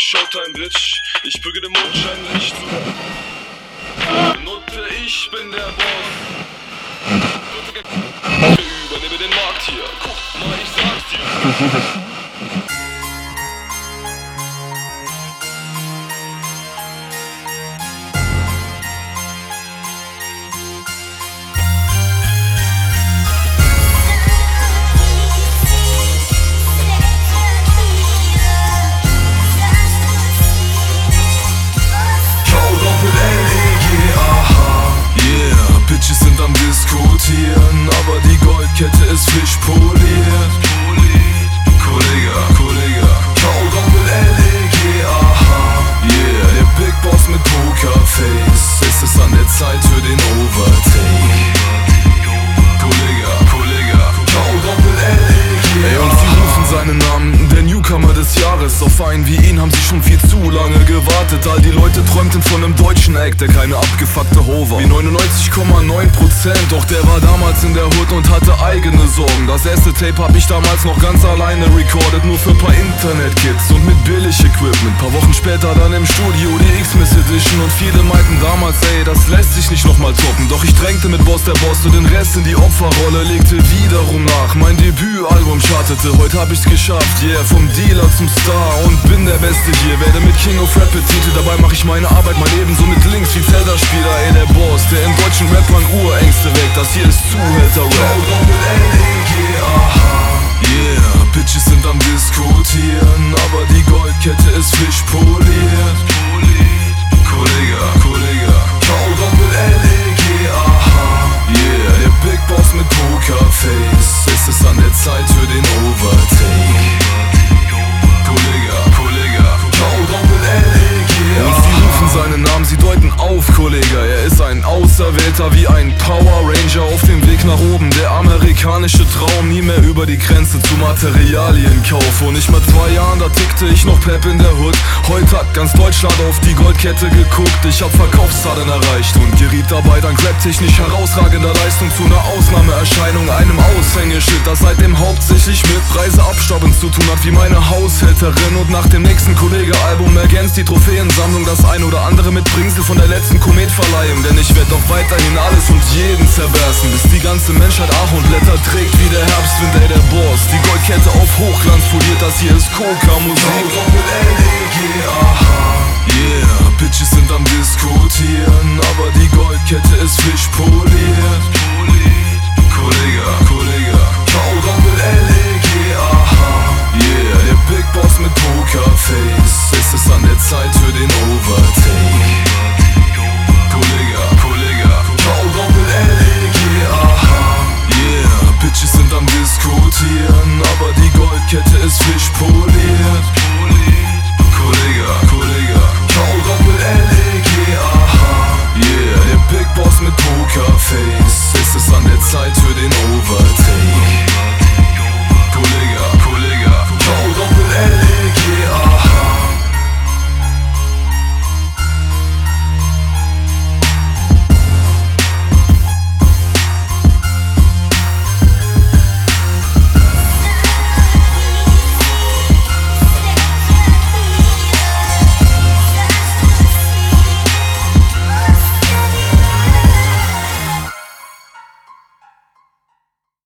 Showtime, Bitch, ich bürge dem Mondscheinlicht zu. Nutte, ich bin der Boss. Übernehme den Markt hier. Guck mal, ich sag's dir. Bitches sind am Diskutieren, aber die Goldkette ist frisch poliert. Kollege, K.O. L-E-G-A-H. Yeah, der Big Boss mit Pokerface. Es ist an der Zeit für den Overtake. Kollege, K.O. L-E-G-A-H. Ey, und sie rufen seinen Namen, der Newcomer des Jahres. Auf einen wie ihn haben sie schon viel zu lange gewartet. All die Leute träumten von einem deutschen Act, der keine abgefuckte Ho war. Wie 99,9%, doch der war damals in der Hood und hatte eigene Sorgen. Das erste Tape hab ich damals noch ganz alleine recorded, nur für paar Internet-Kids und mit billig Equipment. Paar Wochen später dann im Studio die X-Miss Edition und viele meinten damals, ey, das lässt sich nicht nochmal toppen. Doch ich drängte mit Boss der Boss und den Rest in die Opferrolle, legte wiederum nach. Mein Debütalbum chartete, heute hab ich's geschafft, yeah, vom Dealer zum Star und bin der Beste hier. Werde mit King of Rap betitelt, dabei mach ich meine Arbeit mein Leben so mit links wie Zelda-Spieler. Ey, der Boss, der im deutschen Rappern Urängste weckt, das hier ist Zuhälter-Rap. Yeah, Bitches sind am Diskutieren, aber die Goldkette ist frisch poliert. Kollege, K.O. Yeah, der Big Boss mit Pokerface. Es ist an der Zeit für den Overtake. Kollege, K.O. Und sie rufen seinen Namen, sie deuten auf, Kollege. Er ist ein Auserwählter wie ein Power Ranger auf dem Weg nach oben. Der amerikanische Traum, nie mehr über die Grenze zu Materialienkauf. Vor nicht mal 2 Jahren, da tickte ich noch Pep in der Hood. Heute hat ganz Deutschland auf die Goldkette geguckt. Ich hab Verkaufszahlen erreicht und geriet dabei dank Rap-technisch herausragender Leistung zu einer Ausnahmeerscheinung, einem Aushängeschild, das seitdem hauptsächlich mit Preiseabstaubens zu tun hat, wie meine Haushälterin. Und nach dem nächsten Kollege-Album ergänzt die Trophäensammlung das ein oder andere mit Bringsel von der letzten Kometverleihung. Denn ich werd doch weiterhin alles und jeden zerbersten, bis die ganze Menschheit Ahornblätter trägt wie der Herbstwind, ey, der Boss. Die Goldkette auf Hochglanz poliert, das hier ist Coca-Musik. Yeah, Bitches sind am Diskutieren, aber die Goldkette ist frisch poliert. Kollege, K.O.